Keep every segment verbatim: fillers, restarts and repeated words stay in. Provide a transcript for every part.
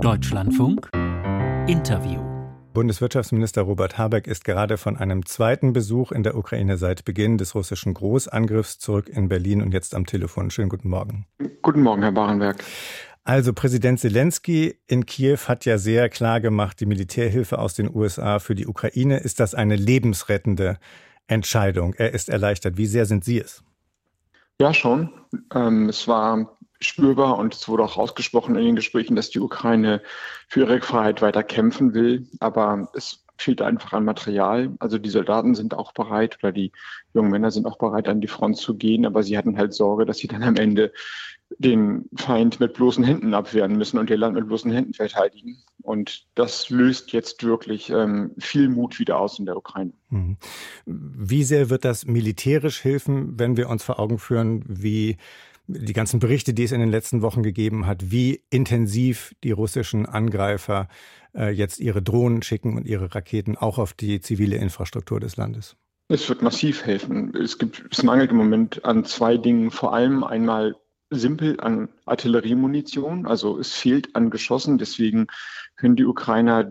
Deutschlandfunk Interview. Bundeswirtschaftsminister Robert Habeck ist gerade von einem zweiten Besuch in der Ukraine seit Beginn des russischen Großangriffs zurück in Berlin und jetzt am Telefon. Schönen guten Morgen. Guten Morgen, Herr Barenberg. Also Präsident Selenskyj in Kiew hat ja sehr klar gemacht, die Militärhilfe aus den U S A für die Ukraine, ist das eine lebensrettende Entscheidung. Er ist erleichtert. Wie sehr sind Sie es? Ja, schon. Ähm, es war spürbar und es wurde auch ausgesprochen in den Gesprächen, dass die Ukraine für ihre Freiheit weiter kämpfen will. Aber es fehlt einfach an Material. Also die Soldaten sind auch bereit oder die jungen Männer sind auch bereit, an die Front zu gehen. Aber sie hatten halt Sorge, dass sie dann am Ende den Feind mit bloßen Händen abwehren müssen und ihr Land mit bloßen Händen verteidigen. Und das löst jetzt wirklich ähm, viel Mut wieder aus in der Ukraine. Wie sehr wird das militärisch helfen, wenn wir uns vor Augen führen, wie die ganzen Berichte, die es in den letzten Wochen gegeben hat, wie intensiv die russischen Angreifer äh, jetzt ihre Drohnen schicken und ihre Raketen auch auf die zivile Infrastruktur des Landes? Es wird massiv helfen. Es gibt, es mangelt im Moment an zwei Dingen. Vor allem einmal simpel an Artilleriemunition. Also es fehlt an Geschossen. Deswegen können die Ukrainer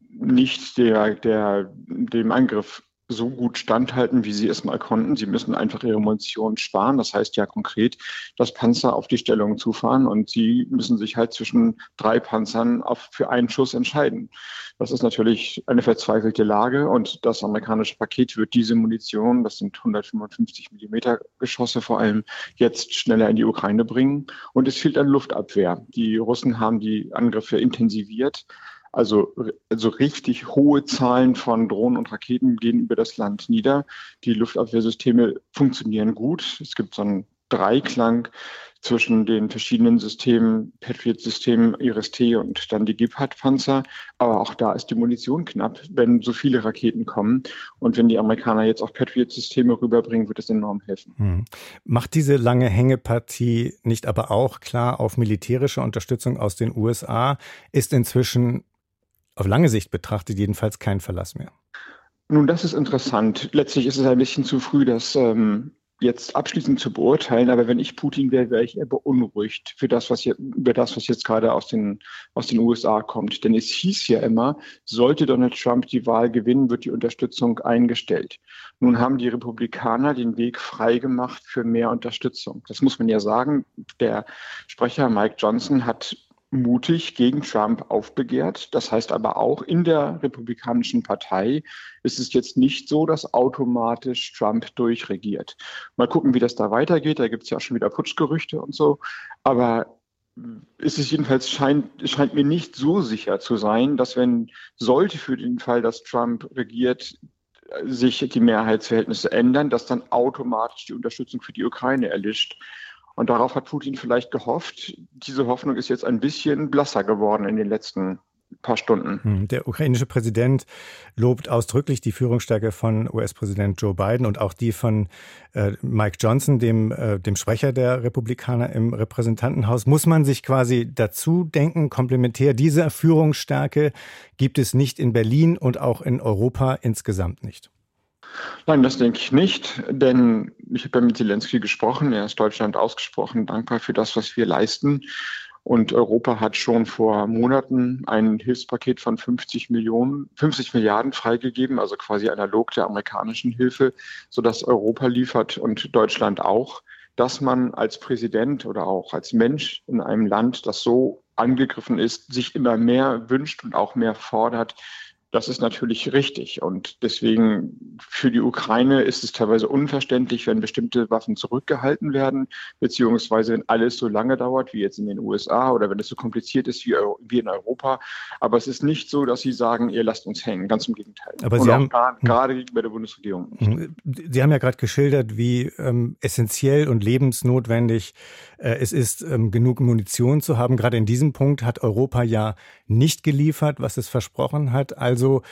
nicht der, der, dem Angriff so gut standhalten, wie sie es mal konnten. Sie müssen einfach ihre Munition sparen. Das heißt ja konkret, dass Panzer auf die Stellung zufahren und sie müssen sich halt zwischen drei Panzern auf, für einen Schuss entscheiden. Das ist natürlich eine verzweifelte Lage und das amerikanische Paket wird diese Munition, das sind hundertfünfundfünfzig Millimeter Geschosse vor allem, jetzt schneller in die Ukraine bringen. Und es fehlt an Luftabwehr. Die Russen haben die Angriffe intensiviert. Also, also richtig hohe Zahlen von Drohnen und Raketen gehen über das Land nieder. Die Luftabwehrsysteme funktionieren gut. Es gibt so einen Dreiklang zwischen den verschiedenen Systemen, Patriot-System, Iris-T und dann die Gepard-Panzer. Aber auch da ist die Munition knapp, wenn so viele Raketen kommen. Und wenn die Amerikaner jetzt auch Patriot-Systeme rüberbringen, wird das enorm helfen. Hm. Macht diese lange Hängepartie nicht aber auch klar auf militärische Unterstützung aus den U S A? Ist inzwischen auf lange Sicht betrachtet jedenfalls kein Verlass mehr. Nun, das ist interessant. Letztlich ist es ein bisschen zu früh, das ähm, jetzt abschließend zu beurteilen. Aber wenn ich Putin wäre, wäre ich eher beunruhigt für das, was jetzt, über das, was jetzt gerade aus den, aus den U S A kommt. Denn es hieß ja immer, sollte Donald Trump die Wahl gewinnen, wird die Unterstützung eingestellt. Nun haben die Republikaner den Weg freigemacht für mehr Unterstützung. Das muss man ja sagen. Der Sprecher Mike Johnson hat mutig gegen Trump aufbegehrt. Das heißt aber auch, in der Republikanischen Partei ist es jetzt nicht so, dass automatisch Trump durchregiert. Mal gucken, wie das da weitergeht. Da gibt es ja auch schon wieder Putschgerüchte und so. Aber ist es jedenfalls scheint, scheint mir nicht so sicher zu sein, dass wenn sollte für den Fall, dass Trump regiert, sich die Mehrheitsverhältnisse ändern, dass dann automatisch die Unterstützung für die Ukraine erlischt. Und darauf hat Putin vielleicht gehofft. Diese Hoffnung ist jetzt ein bisschen blasser geworden in den letzten paar Stunden. Der ukrainische Präsident lobt ausdrücklich die Führungsstärke von U S-Präsident Joe Biden und auch die von äh, Mike Johnson, dem, äh, dem Sprecher der Republikaner im Repräsentantenhaus. Muss man sich quasi dazu denken, komplementär, diese Führungsstärke gibt es nicht in Berlin und auch in Europa insgesamt nicht? Nein, das denke ich nicht, denn ich habe ja mit Selenskyj gesprochen. Er ist Deutschland ausgesprochen dankbar für das, was wir leisten. Und Europa hat schon vor Monaten ein Hilfspaket von fünfzig Millionen, fünfzig Milliarden freigegeben, also quasi analog der amerikanischen Hilfe, sodass Europa liefert und Deutschland auch. Dass man als Präsident oder auch als Mensch in einem Land, das so angegriffen ist, sich immer mehr wünscht und auch mehr fordert, das ist natürlich richtig und deswegen für die Ukraine ist es teilweise unverständlich, wenn bestimmte Waffen zurückgehalten werden, beziehungsweise wenn alles so lange dauert wie jetzt in den U S A oder wenn es so kompliziert ist wie, wie in Europa. Aber es ist nicht so, dass sie sagen, ihr lasst uns hängen, ganz im Gegenteil. Aber und Sie auch haben, da, gerade gegenüber der Bundesregierung nicht. Sie haben ja gerade geschildert, wie ähm, essentiell und lebensnotwendig äh, es ist, ähm, genug Munition zu haben. Gerade in diesem Punkt hat Europa ja nicht geliefert, was es versprochen hat. Also Also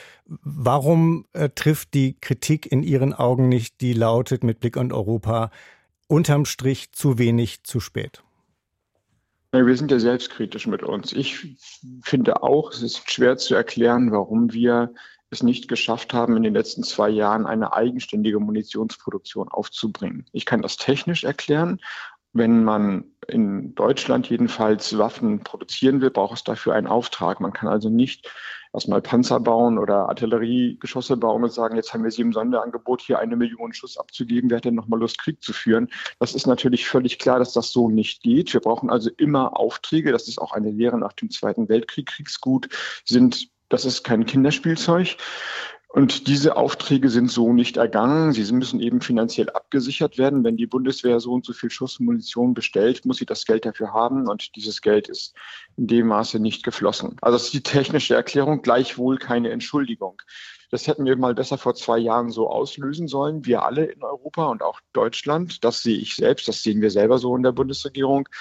warum äh, trifft die Kritik in Ihren Augen nicht, die lautet mit Blick auf Europa, unterm Strich zu wenig, zu spät? Ja, wir sind ja selbstkritisch mit uns. Ich finde auch, es ist schwer zu erklären, warum wir es nicht geschafft haben, in den letzten zwei Jahren eine eigenständige Munitionsproduktion aufzubringen. Ich kann das technisch erklären. Wenn man in Deutschland jedenfalls Waffen produzieren will, braucht es dafür einen Auftrag. Man kann also nicht erstmal Panzer bauen oder Artilleriegeschosse bauen und sagen, jetzt haben wir sie im Sonderangebot, hier eine Million Schuss abzugeben. Wer hat denn nochmal Lust, Krieg zu führen? Das ist natürlich völlig klar, dass das so nicht geht. Wir brauchen also immer Aufträge. Das ist auch eine Lehre nach dem Zweiten Weltkrieg. Kriegsgut sind, das ist kein Kinderspielzeug. Und diese Aufträge sind so nicht ergangen. Sie müssen eben finanziell abgesichert werden. Wenn die Bundeswehr so und so viel Schuss und Munition bestellt, muss sie das Geld dafür haben. Und dieses Geld ist in dem Maße nicht geflossen. Also das ist die technische Erklärung, gleichwohl keine Entschuldigung. Das hätten wir mal besser vor zwei Jahren so auslösen sollen. Wir alle in Europa und auch Deutschland. Das sehe ich selbst, das sehen wir selber so in der Bundesregierung.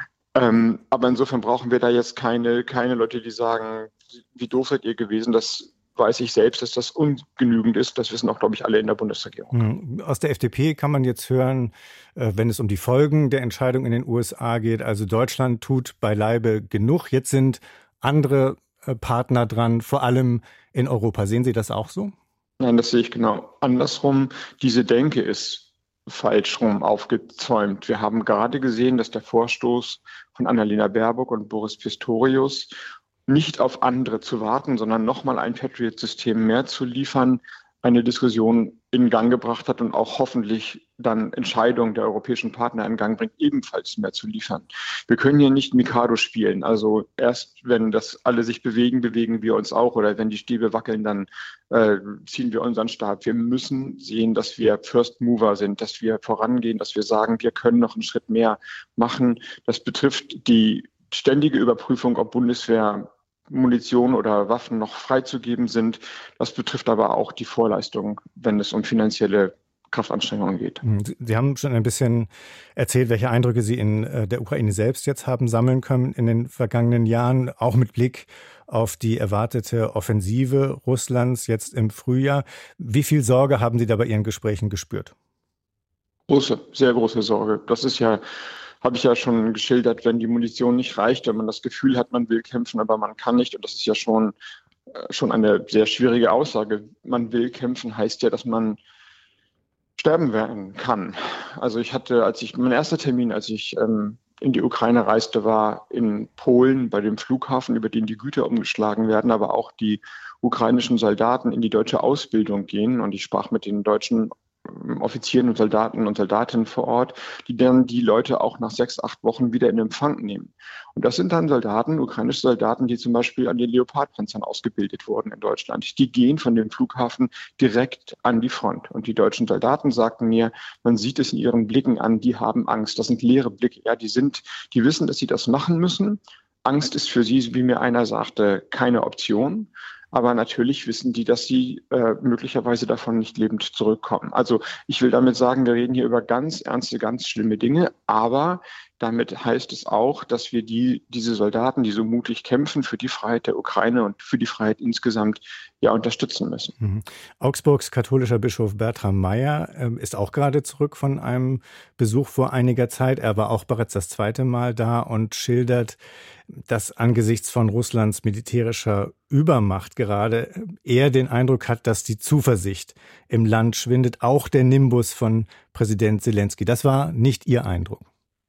Ähm, aber insofern brauchen wir da jetzt keine, keine Leute, die sagen, wie doof seid ihr gewesen, das weiß ich selbst, dass das ungenügend ist. Das wissen auch, glaube ich, alle in der Bundesregierung. Aus der F D P kann man jetzt hören, wenn es um die Folgen der Entscheidung in den U S A geht, also Deutschland tut beileibe genug. Jetzt sind andere Partner dran, vor allem in Europa. Sehen Sie das auch so? Nein, das sehe ich genau andersrum. Diese Denke ist falsch rum aufgezäumt. Wir haben gerade gesehen, dass der Vorstoß von Annalena Baerbock und Boris Pistorius, nicht auf andere zu warten, sondern nochmal ein Patriot-System mehr zu liefern, eine Diskussion in Gang gebracht hat und auch hoffentlich dann Entscheidungen der europäischen Partner in Gang bringt, ebenfalls mehr zu liefern. Wir können hier nicht Mikado spielen. Also erst, wenn das alle sich bewegen, bewegen wir uns auch. Oder wenn die Stäbe wackeln, dann äh, ziehen wir unseren Stab. Wir müssen sehen, dass wir First Mover sind, dass wir vorangehen, dass wir sagen, wir können noch einen Schritt mehr machen. Das betrifft die ständige Überprüfung, ob Bundeswehr Munition oder Waffen noch freizugeben sind. Das betrifft aber auch die Vorleistung, wenn es um finanzielle Kraftanstrengungen geht. Sie haben schon ein bisschen erzählt, welche Eindrücke Sie in der Ukraine selbst jetzt haben sammeln können in den vergangenen Jahren, auch mit Blick auf die erwartete Offensive Russlands jetzt im Frühjahr. Wie viel Sorge haben Sie da bei Ihren Gesprächen gespürt? Große, sehr große Sorge. Das ist ja habe ich ja schon geschildert, wenn die Munition nicht reicht, wenn man das Gefühl hat, man will kämpfen, aber man kann nicht. Und das ist ja schon, schon eine sehr schwierige Aussage. Man will kämpfen heißt ja, dass man sterben werden kann. Also ich hatte, als ich, mein erster Termin, als ich ähm, in die Ukraine reiste, war in Polen bei dem Flughafen, über den die Güter umgeschlagen werden, aber auch die ukrainischen Soldaten in die deutsche Ausbildung gehen. Und ich sprach mit den deutschen Offizieren und Soldaten und Soldatinnen vor Ort, die dann die Leute auch nach sechs, acht Wochen wieder in Empfang nehmen. Und das sind dann Soldaten, ukrainische Soldaten, die zum Beispiel an den Leopardpanzern ausgebildet wurden in Deutschland. Die gehen von dem Flughafen direkt an die Front. Und die deutschen Soldaten sagten mir, man sieht es in ihren Blicken an, die haben Angst. Das sind leere Blicke. Ja, die sind, die wissen, dass sie das machen müssen. Angst ist für sie, wie mir einer sagte, keine Option. Aber natürlich wissen die, dass sie äh, möglicherweise davon nicht lebend zurückkommen. Also ich will damit sagen, wir reden hier über ganz ernste, ganz schlimme Dinge. Aber damit heißt es auch, dass wir die, diese Soldaten, die so mutig kämpfen für die Freiheit der Ukraine und für die Freiheit insgesamt, ja unterstützen müssen. Mhm. Augsburgs katholischer Bischof Bertram Meyer äh, ist auch gerade zurück von einem Besuch vor einiger Zeit. Er war auch bereits das zweite Mal da und schildert, dass angesichts von Russlands militärischer Übermacht gerade er den Eindruck hat, dass die Zuversicht im Land schwindet, auch der Nimbus von Präsident Zelensky. Das war nicht Ihr Eindruck?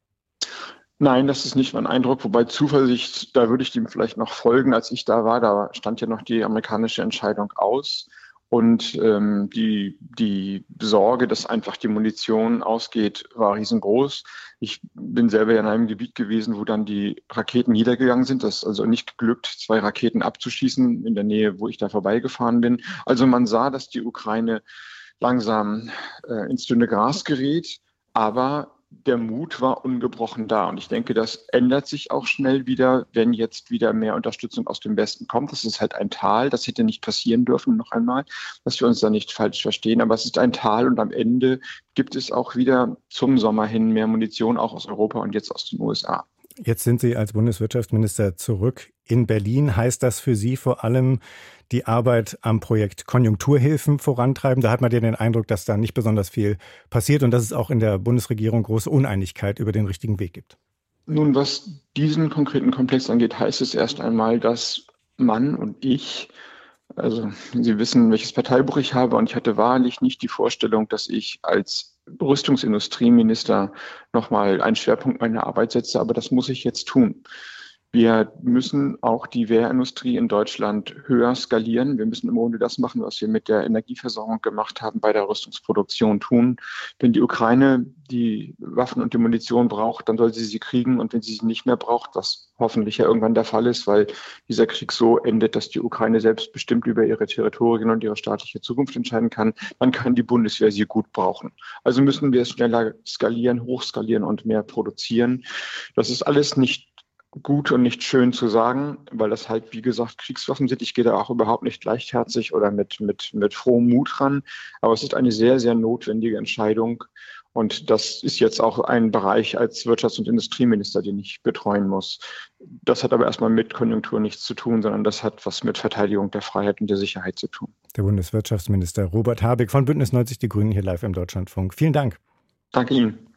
Nein, das ist nicht mein Eindruck, wobei Zuversicht, da würde ich dem vielleicht noch folgen. Als ich da war, da stand ja noch die amerikanische Entscheidung aus und ähm, die, die Sorge, dass einfach die Munition ausgeht, war riesengroß. Ich bin selber ja in einem Gebiet gewesen, wo dann die Raketen niedergegangen sind. Das ist also nicht geglückt, zwei Raketen abzuschießen in der Nähe, wo ich da vorbeigefahren bin. Also man sah, dass die Ukraine langsam äh, ins dünne Gras gerät, aber der Mut war ungebrochen da. Und ich denke, das ändert sich auch schnell wieder, wenn jetzt wieder mehr Unterstützung aus dem Westen kommt. Das ist halt ein Tal. Das hätte nicht passieren dürfen, noch einmal, dass wir uns da nicht falsch verstehen. Aber es ist ein Tal und am Ende gibt es auch wieder zum Sommer hin mehr Munition, auch aus Europa und jetzt aus den U S A. Jetzt sind Sie als Bundeswirtschaftsminister zurück in Berlin. Heißt das für Sie vor allem die Arbeit am Projekt Konjunkturhilfen vorantreiben? Da hat man ja den Eindruck, dass da nicht besonders viel passiert und dass es auch in der Bundesregierung große Uneinigkeit über den richtigen Weg gibt. Nun, was diesen konkreten Komplex angeht, heißt es erst einmal, dass Mann und ich, also Sie wissen, welches Parteibuch ich habe, und ich hatte wahrlich nicht die Vorstellung, dass ich als Rüstungsindustrieminister nochmal einen Schwerpunkt meiner Arbeit setze, aber das muss ich jetzt tun. Wir müssen auch die Wehrindustrie in Deutschland höher skalieren. Wir müssen im Grunde das machen, was wir mit der Energieversorgung gemacht haben, bei der Rüstungsproduktion tun. Wenn die Ukraine die Waffen und die Munition braucht, dann soll sie sie kriegen. Und wenn sie sie nicht mehr braucht, was hoffentlich ja irgendwann der Fall ist, weil dieser Krieg so endet, dass die Ukraine selbstbestimmt über ihre Territorien und ihre staatliche Zukunft entscheiden kann, dann kann die Bundeswehr sie gut brauchen. Also müssen wir es schneller skalieren, hochskalieren und mehr produzieren. Das ist alles nicht gut und nicht schön zu sagen, weil das halt, wie gesagt, Kriegswaffen sind. Ich gehe da auch überhaupt nicht leichtherzig oder mit, mit, mit frohem Mut ran. Aber es ist eine sehr, sehr notwendige Entscheidung. Und das ist jetzt auch ein Bereich als Wirtschafts- und Industrieminister, den ich betreuen muss. Das hat aber erstmal mit Konjunktur nichts zu tun, sondern das hat was mit Verteidigung der Freiheit und der Sicherheit zu tun. Der Bundeswirtschaftsminister Robert Habeck von Bündnis neunzig Die Grünen hier live im Deutschlandfunk. Vielen Dank. Danke Ihnen.